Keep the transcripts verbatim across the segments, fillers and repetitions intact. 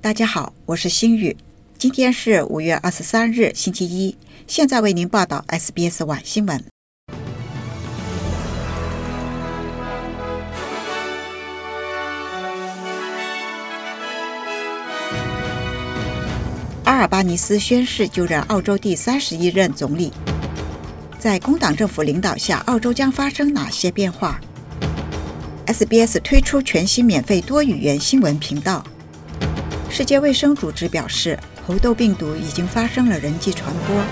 大家好，我是星宇，今天是五月二十三日星期一，现在为您报道 S B S 晚新闻。阿尔巴尼斯宣誓就任澳洲第三十一任总理。在工党政府领导下，澳洲将发生哪些变化？ S B S 推出全新免费多语言新闻频道。世界卫生组织表示，猴痘病毒已经发生了人际传播。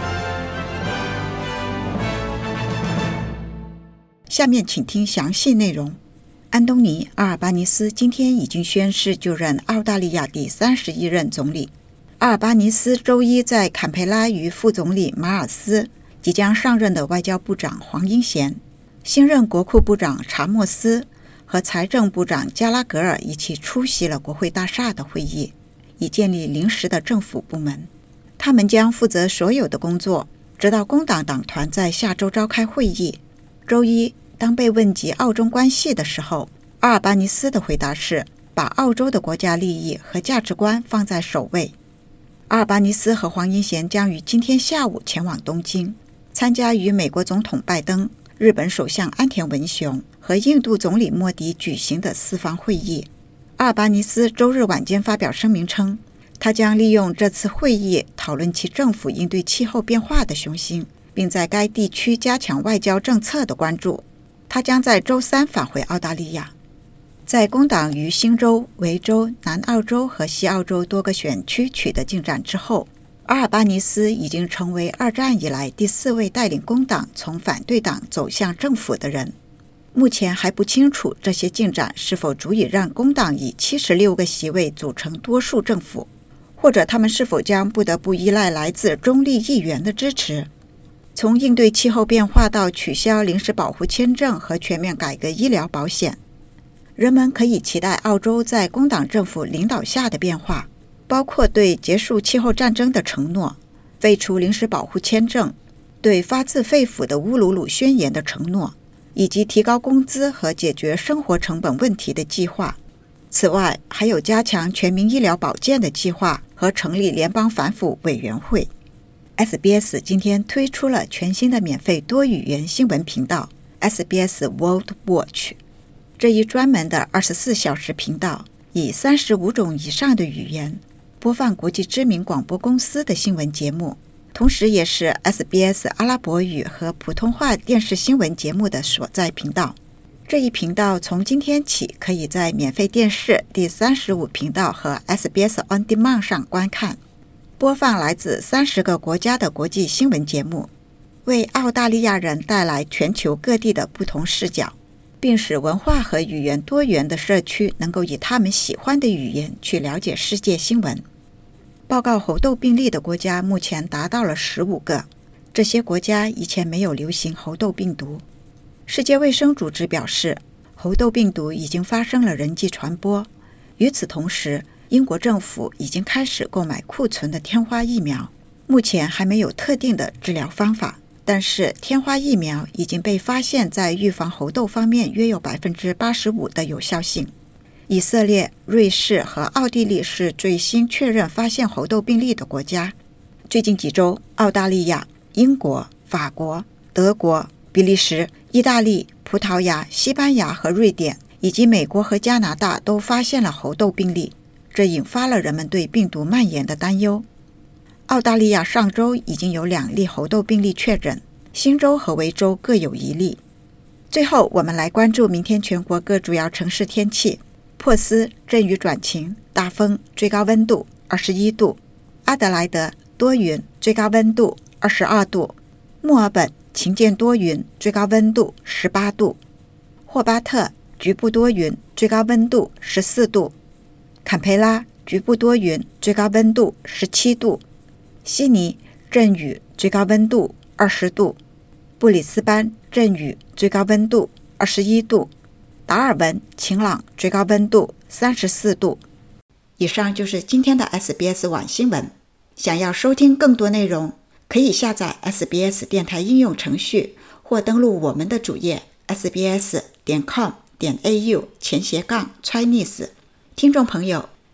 下面请听详细内容。安东尼·阿尔巴尼斯今天已经宣誓就任澳大利亚第三十一任总理。阿尔巴尼斯周一在坎培拉与副总理马尔斯、即将上任的外交部长黄英贤、新任国库部长查莫斯和财政部长加拉格尔一起出席了国会大厦的会议，以建立临时的政府部门。他们将负责所有的工作，直到工党党团在下周召开会议。周一，当被问及澳中关系的时候，阿尔巴尼斯的回答是把澳洲的国家利益和价值观放在首位。阿尔巴尼斯和黄英贤将于今天下午前往东京，参加与美国总统拜登、日本首相安田文雄和印度总理莫迪举行的四方会议。阿尔巴尼斯周日晚间发表声明称，他将利用这次会议讨论其政府应对气候变化的雄心，并在该地区加强外交政策的关注。他将在周三返回澳大利亚。在工党于新州、维州、南澳洲和西澳洲多个选区取得进展之后，阿尔巴尼斯已经成为二战以来第四位带领工党从反对党走向政府的人。目前还不清楚这些进展是否足以让工党以七十六个席位组成多数政府，或者他们是否将不得不依赖来自中立议员的支持。从应对气候变化到取消临时保护签证和全面改革医疗保险，人们可以期待澳洲在工党政府领导下的变化，包括对结束气候战争的承诺、废除临时保护签证、对发自肺腑的乌鲁鲁宣言的承诺，以及提高工资和解决生活成本问题的计划。此外，还有加强全民医疗保健的计划和成立联邦反腐委员会。S B S 今天推出了全新的免费多语言新闻频道 S B S World Watch。这一专门的二十四小时频道以三十五种以上的语言播放国际知名广播公司的新闻节目，同时也是 S B S 阿拉伯语和普通话电视新闻节目的所在频道。这一频道从今天起可以在免费电视第三十五频道和 S B S On Demand 上观看，播放来自三十个国家的国际新闻节目，为澳大利亚人带来全球各地的不同视角，并使文化和语言多元的社区能够以他们喜欢的语言去了解世界新闻。报告猴痘病例的国家目前达到了十五个，这些国家以前没有流行猴痘病毒。世界卫生组织表示，猴痘病毒已经发生了人际传播。与此同时，英国政府已经开始购买库存的天花疫苗，目前还没有特定的治疗方法，但是天花疫苗已经被发现在预防猴痘方面约有 百分之八十五 的有效性。以色列、瑞士和奥地利是最新确认发现猴痘病例的国家。最近几周，澳大利亚、英国、法国、德国、比利时、意大利、葡萄牙、西班牙和瑞典，以及美国和加拿大都发现了猴痘病例，这引发了人们对病毒蔓延的担忧。澳大利亚上周已经有两例猴痘病例确诊，新州和维州各有一例。最后，我们来关注明天全国各主要城市天气。珀斯阵雨转晴，大风，最高温度二十一度；阿德莱德多云，最高温度二十二度；墨尔本晴间多云，最高温度十八度；霍巴特局部多云，最高温度十四度；坎培拉局部多云，最高温度十七度；悉尼阵雨，最高温度二十度；布里斯班阵雨，最高温度二十一度；达尔文晴朗，最高温度三十四度。以上就是今天的 S B S 晚新闻。想要收听更多内容，可以下载 S B S 电台应用程序，或登录我们的主页 S B S 点 com 点 A U 前斜杠 Chinese。听众朋友，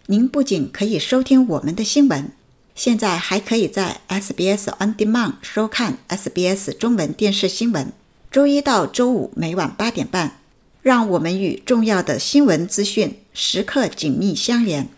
您不仅可以收听我们的新闻，现在还可以在 S B S On Demand 收看 S B S 中文电视新闻，周一到周五每晚八点半，让我们与重要的新闻资讯时刻紧密相连。